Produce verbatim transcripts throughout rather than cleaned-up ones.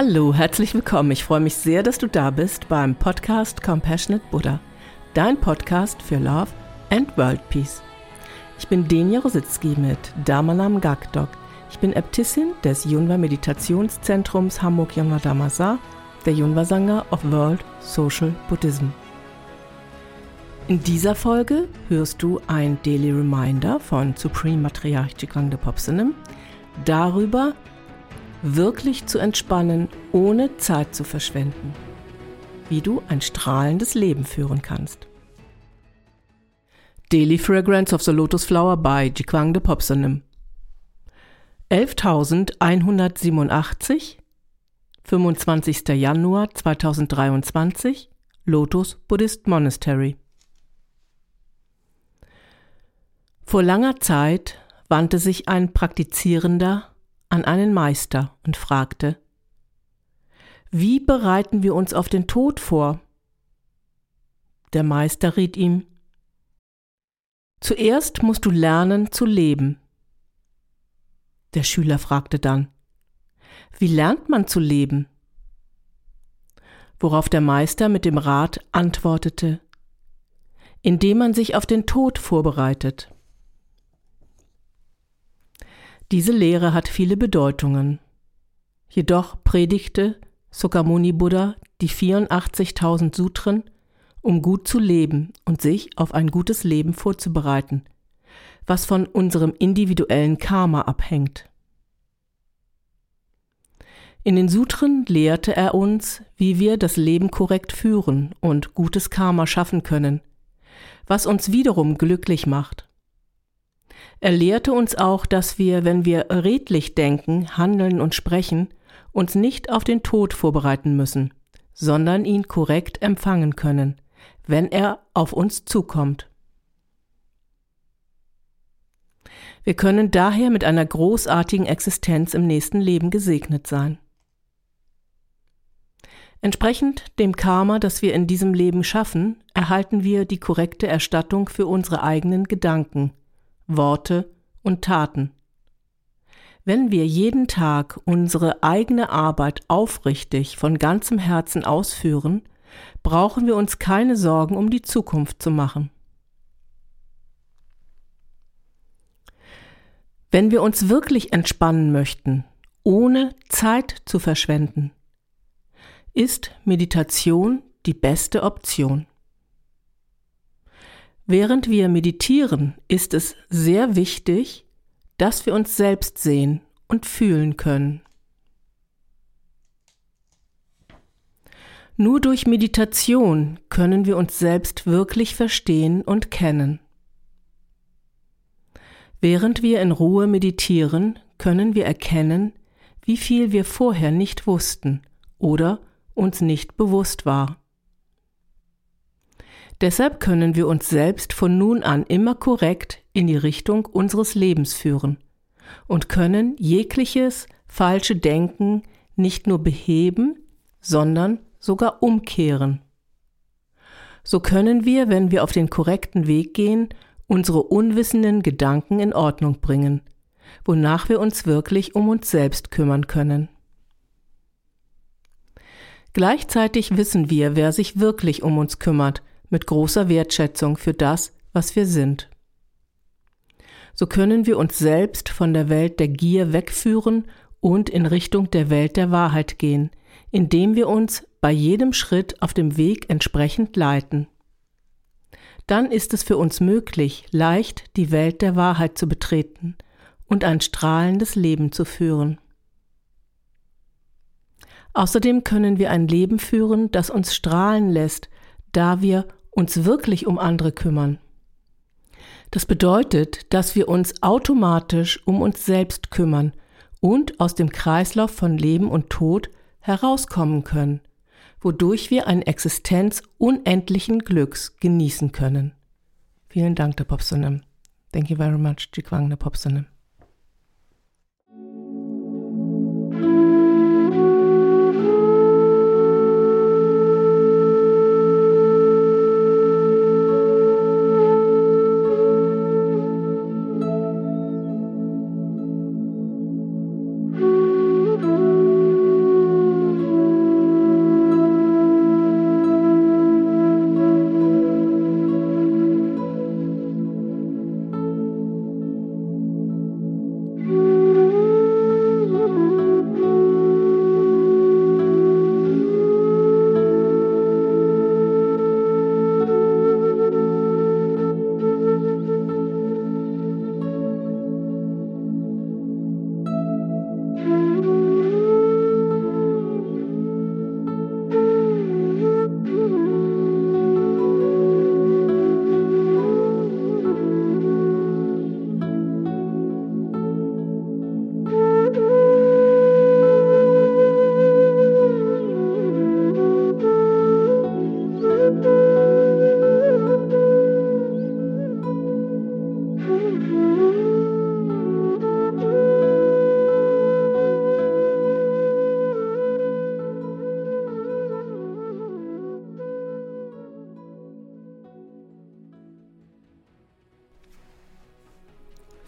Hallo, herzlich willkommen. Ich freue mich sehr, dass du da bist beim Podcast Compassionate Buddha, dein Podcast für Love and World Peace. Ich bin Denia Rositzky mit Dharmanam Gakdok. Ich bin Äbtissin des Yunwa Meditationszentrums Hamburg Yunwa Dhammasar, der Yunwa Sangha of World Social Buddhism. In dieser Folge hörst du ein Daily Reminder von Supreme Matriarch Jigwangde Phopsanem darüber, wirklich zu entspannen, ohne Zeit zu verschwenden. Wie du ein strahlendes Leben führen kannst. Daily Fragrance of the Lotus Flower by Jigwangde Phopsanem. elftausendeinhundertsiebenundachtzig, fünfundzwanzigster Januar zweitausenddreiundzwanzig, Lotus Buddhist Monastery. Vor langer Zeit wandte sich ein Praktizierender an einen Meister und fragte: Wie bereiten wir uns auf den Tod vor? Der Meister riet ihm: Zuerst musst du lernen zu leben. Der Schüler fragte dann: Wie lernt man zu leben? Worauf der Meister mit dem Rat antwortete: Indem man sich auf den Tod vorbereitet. Diese Lehre hat viele Bedeutungen. Jedoch predigte Sakyamuni Buddha die vierundachtzigtausend Sutren, um gut zu leben und sich auf ein gutes Leben vorzubereiten, was von unserem individuellen Karma abhängt. In den Sutren lehrte er uns, wie wir das Leben korrekt führen und gutes Karma schaffen können, was uns wiederum glücklich macht. Er lehrte uns auch, dass wir, wenn wir redlich denken, handeln und sprechen, uns nicht auf den Tod vorbereiten müssen, sondern ihn korrekt empfangen können, wenn er auf uns zukommt. Wir können daher mit einer großartigen Existenz im nächsten Leben gesegnet sein. Entsprechend dem Karma, das wir in diesem Leben schaffen, erhalten wir die korrekte Erstattung für unsere eigenen Gedanken, Worte und Taten. Wenn wir jeden Tag unsere eigene Arbeit aufrichtig von ganzem Herzen ausführen, brauchen wir uns keine Sorgen um die Zukunft zu machen. Wenn wir uns wirklich entspannen möchten, ohne Zeit zu verschwenden, ist Meditation die beste Option. Während wir meditieren, ist es sehr wichtig, dass wir uns selbst sehen und fühlen können. Nur durch Meditation können wir uns selbst wirklich verstehen und kennen. Während wir in Ruhe meditieren, können wir erkennen, wie viel wir vorher nicht wussten oder uns nicht bewusst war. Deshalb können wir uns selbst von nun an immer korrekt in die Richtung unseres Lebens führen und können jegliches falsche Denken nicht nur beheben, sondern sogar umkehren. So können wir, wenn wir auf den korrekten Weg gehen, unsere unwissenden Gedanken in Ordnung bringen, wonach wir uns wirklich um uns selbst kümmern können. Gleichzeitig wissen wir, wer sich wirklich um uns kümmert, mit großer Wertschätzung für das, was wir sind. So können wir uns selbst von der Welt der Gier wegführen und in Richtung der Welt der Wahrheit gehen, indem wir uns bei jedem Schritt auf dem Weg entsprechend leiten. Dann ist es für uns möglich, leicht die Welt der Wahrheit zu betreten und ein strahlendes Leben zu führen. Außerdem können wir ein Leben führen, das uns strahlen lässt, da wir uns wirklich um andere kümmern. Das bedeutet, dass wir uns automatisch um uns selbst kümmern und aus dem Kreislauf von Leben und Tod herauskommen können, wodurch wir eine Existenz unendlichen Glücks genießen können. Vielen Dank, der Phopsanem. Thank you very much, Jigwangde Phopsanem.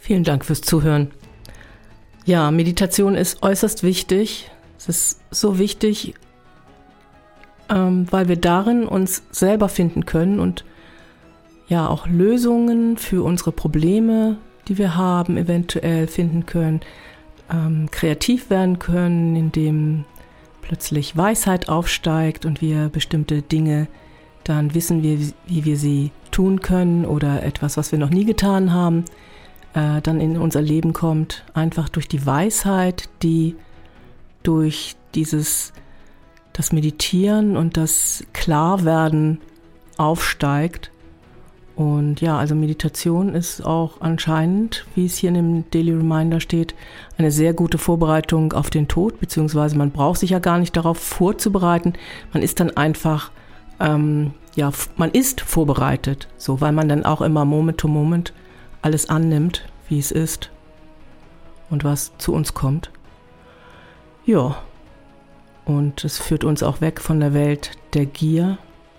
Vielen Dank fürs Zuhören. Ja, Meditation ist äußerst wichtig. Es ist so wichtig, ähm, weil wir darin uns selber finden können und ja auch Lösungen für unsere Probleme, die wir haben, eventuell finden können, ähm, kreativ werden können, indem plötzlich Weisheit aufsteigt und wir bestimmte Dinge dann wissen, wie, wie wir sie tun können oder etwas, was wir noch nie getan haben, äh, dann in unser Leben kommt, einfach durch die Weisheit, die durch dieses, das Meditieren und das Klarwerden aufsteigt. Und ja, also Meditation ist auch anscheinend, wie es hier in dem Daily Reminder steht, eine sehr gute Vorbereitung auf den Tod, beziehungsweise man braucht sich ja gar nicht darauf vorzubereiten. Man ist dann einfach, ähm, ja, man ist vorbereitet, so, weil man dann auch immer Moment to Moment alles annimmt, wie es ist und was zu uns kommt. Ja, und es führt uns auch weg von der Welt der Gier.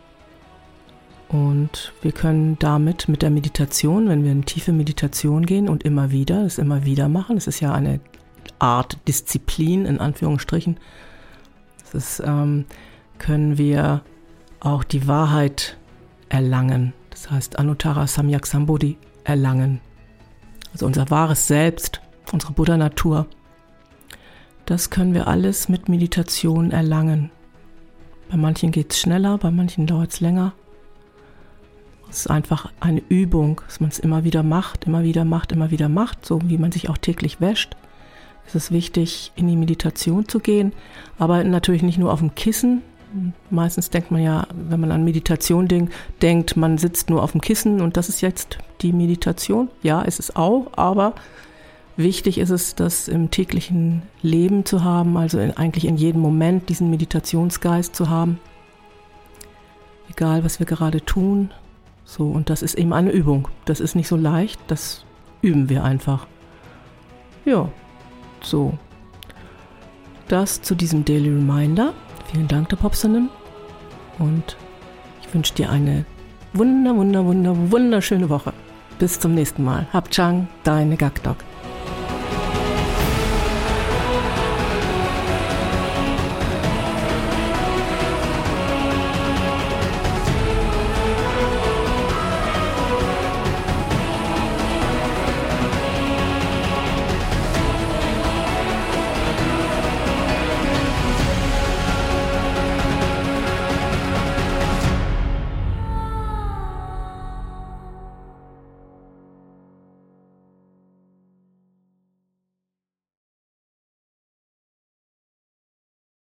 Und wir können damit mit der Meditation, wenn wir in tiefe Meditation gehen und immer wieder, das immer wieder machen, es ist ja eine Art Disziplin in Anführungsstrichen, das ist, ähm, können wir auch die Wahrheit erlangen. Das heißt Anuttara Samyak Sambodhi erlangen. Also unser wahres Selbst, unsere Buddha-Natur. Das können wir alles mit Meditation erlangen. Bei manchen geht es schneller, bei manchen dauert es länger. Es ist einfach eine Übung, dass man es immer wieder macht, immer wieder macht, immer wieder macht, so wie man sich auch täglich wäscht. Es ist wichtig, in die Meditation zu gehen, aber natürlich nicht nur auf dem Kissen. Meistens denkt man ja, wenn man an Meditation denk, denkt, man sitzt nur auf dem Kissen und das ist jetzt die Meditation. Ja, ist es auch, aber wichtig ist es, das im täglichen Leben zu haben, also in, eigentlich in jedem Moment diesen Meditationsgeist zu haben. Egal, was wir gerade tun. So, und das ist eben eine Übung. Das ist nicht so leicht, das üben wir einfach. Ja, so. Das zu diesem Daily Reminder. Vielen Dank, der Popsonym. Und ich wünsche dir eine wunder, wunder, wunder, wunderschöne Woche. Bis zum nächsten Mal. Hab Chang, deine Gakdok.